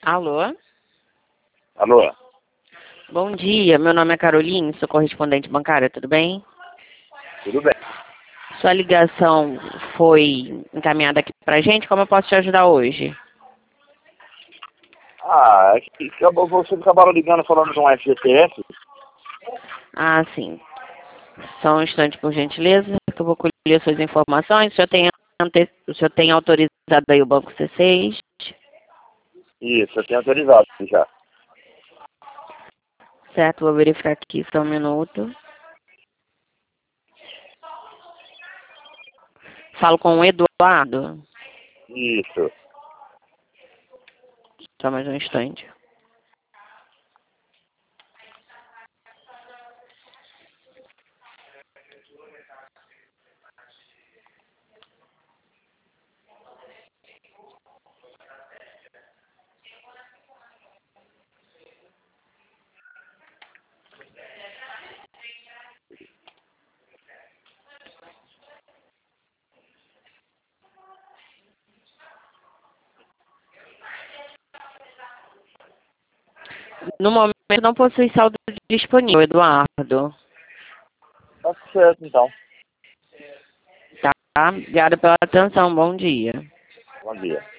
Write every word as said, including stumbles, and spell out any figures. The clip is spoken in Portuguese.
Alô? Alô? Bom dia, meu nome é Caroline, sou correspondente bancária, tudo bem? Tudo bem. Sua ligação foi encaminhada aqui pra gente, como eu posso te ajudar hoje? Ah, é que acabou, você acabaram ligando falando de um F G T S? Ah, sim. Só um instante, por gentileza, que eu vou colher suas informações. O senhor tem, ante... o senhor tem autorizado aí o Banco C seis? Isso, eu tenho autorizado já. Certo, vou verificar aqui só um minuto. Falo com o Eduardo. Isso. Só mais um instante. No momento não possui saldo disponível, Eduardo. Tá certo, então. Tá? Obrigada pela atenção, bom dia. Bom dia.